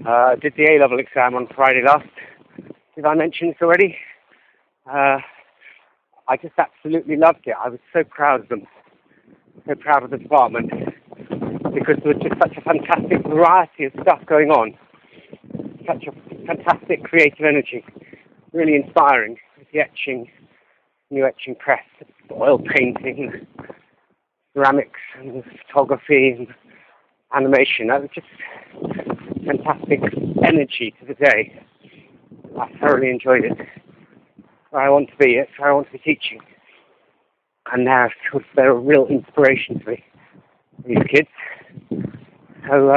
Did the A-level exam on Friday last. Did I mention this already? I just absolutely loved it. I was so proud of them. So proud of the department. Because there was just such a fantastic variety of stuff going on. Such a fantastic creative energy. Really inspiring. The etching, new etching press, oil painting, ceramics and photography and animation. That was just fantastic energy to the day. I thoroughly enjoyed it. Where I want to be, it's where I want to be teaching. And they're a real inspiration to me, these kids. So,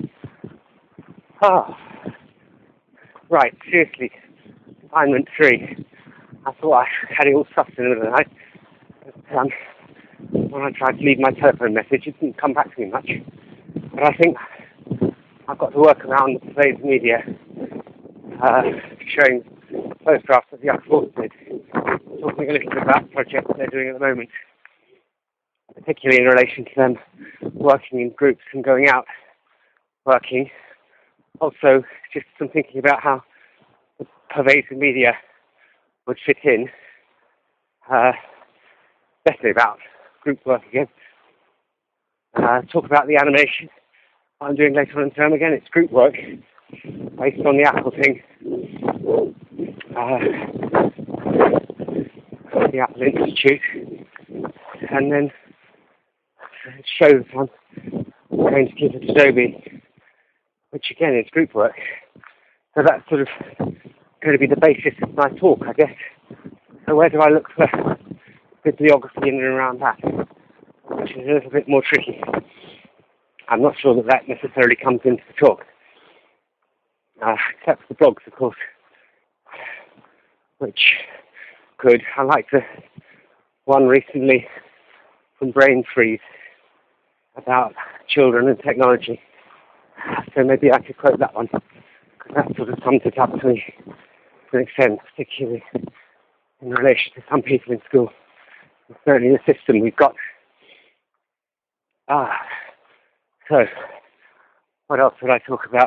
right, seriously, assignment 3. I thought I had it all stuffed in the middle of the night. But, when I tried to leave my telephone message, it didn't come back to me much. But I think I've got to work around today's media, showing photographs of the young forces, talking a little bit about the project they're doing at the moment, particularly in relation to them working in groups and going out working. Also, just some thinking about how the pervasive media would fit in, definitely about group work again. Talk about the animation I'm doing later on in term. Again, it's group work based on the Apple thing. The Apple Institute. And then shows I'm going to give at Adobe, which again is group work. So that's sort of going to be the basis of my talk, I guess. So where do I look for bibliography in and around that? Which is a little bit more tricky. I'm not sure that necessarily comes into the talk. Except for the blogs, of course, which could. I like the one recently from Brain Freeze about children and technology. So maybe I could quote that one, because that sort of sums it up to me to an extent, particularly in relation to some people in school. And certainly the system we've got. So, what else would I talk about?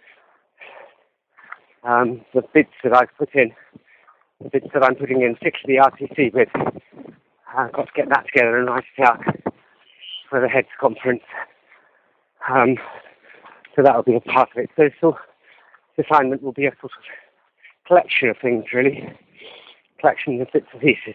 The bits that I've put in, the bits that I'm putting in, particularly the RTC bit. I've got to get that together and write it out for the heads conference. So that will be a part of it. So this assignment will be a sort of collection of things, really. Collection of bits and pieces,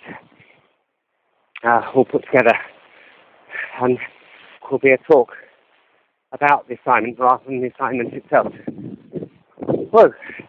all put together. And will be a talk about the assignment rather than the assignment itself. Whoa.